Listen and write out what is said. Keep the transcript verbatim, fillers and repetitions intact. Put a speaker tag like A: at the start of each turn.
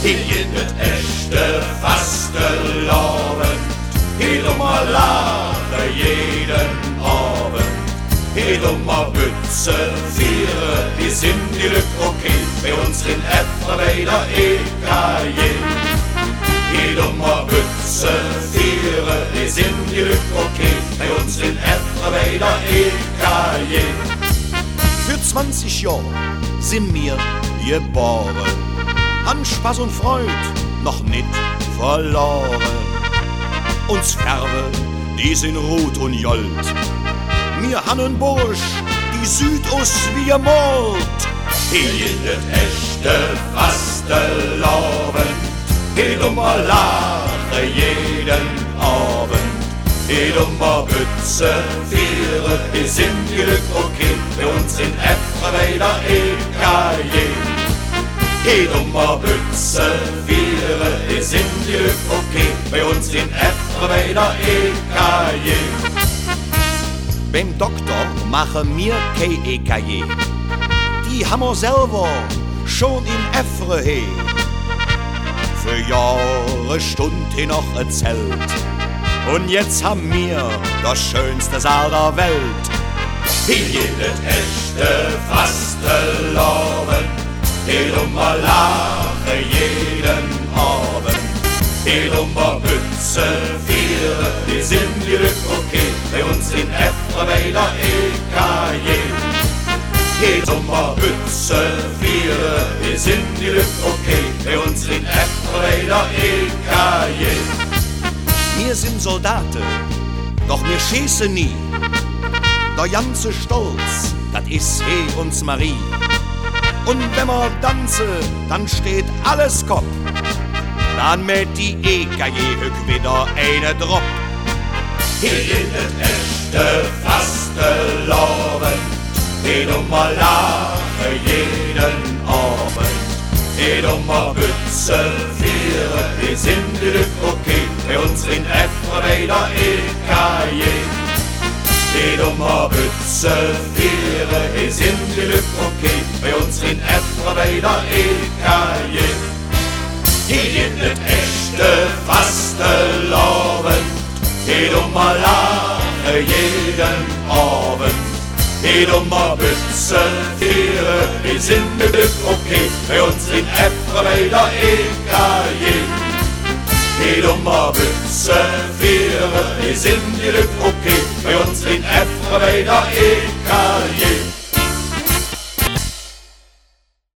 A: Hier echte Fastelavond, hier dummer lache jeden Abend. Hier dummer Bütze, viere, die sind die Lück okay, bei uns in Äpfel bei der E K J. Hier dummer Bütze, viere, die sind die Lück okay, bei uns in Äpfel bei der E K J.
B: Für zwanzig Jahre sind wir geboren, an Spaß und Freud noch nicht verloren. Uns Färbe, die sind rot und jold, mir hannen Bursch, die Südost wie ihr Mord.
A: Hier jedet echte Fastelavond, hier dummer lache jeden Abend. Hier dummer Bütze, viere, die sind die Lück okay, bei uns in Äpfel bei der E K J. Hier dummer Bütze, viere, die sind die Lück okay, bei uns in Äpfel bei der E K J.
B: Beim Doktor machen mir kein E K J, die haben wir selber schon in Äffre he. Für Jahre Stund he noch erzählt, und jetzt haben wir das schönste Saal der Welt.
A: Hier jedet echte Fastelavond, hier dummer lache jeden Abend. Hier dummer Bütze, viere, die sind die Lück okay, bei uns in Äpfel bei der E K J. Hier dummer Bütze, viere, die sind die Lück okay, bei uns in Äpfel bei der E K J.
B: Wir sind Soldaten, doch wir schießen nie. Der ganze Stolz, das ist he uns Marie. Und wenn wir tanzen, dann steht alles Kopf. Dann mit die E K J hück wieder eine Drop.
A: Hier jedet echte Fastelavond, hier dummer lache jeden Abend. Hier dummer Bütze, viere, die sind die Lück okay, bei uns in Äpfel bei der E K J. Hier dummer Bütze, viere, die sind die Lück okay, bei uns in Äpfel bei der E K J. Hier jedet echte Fastelavond, hier dummer lache jeden Abend. Hier dummer Bütze, viere, die sind die Lück okay, bei uns in Äpfel bei der E K J. Hier dummer Bütze, viere, die sind die Lück okay, bei uns in Äpfel bei der E K J.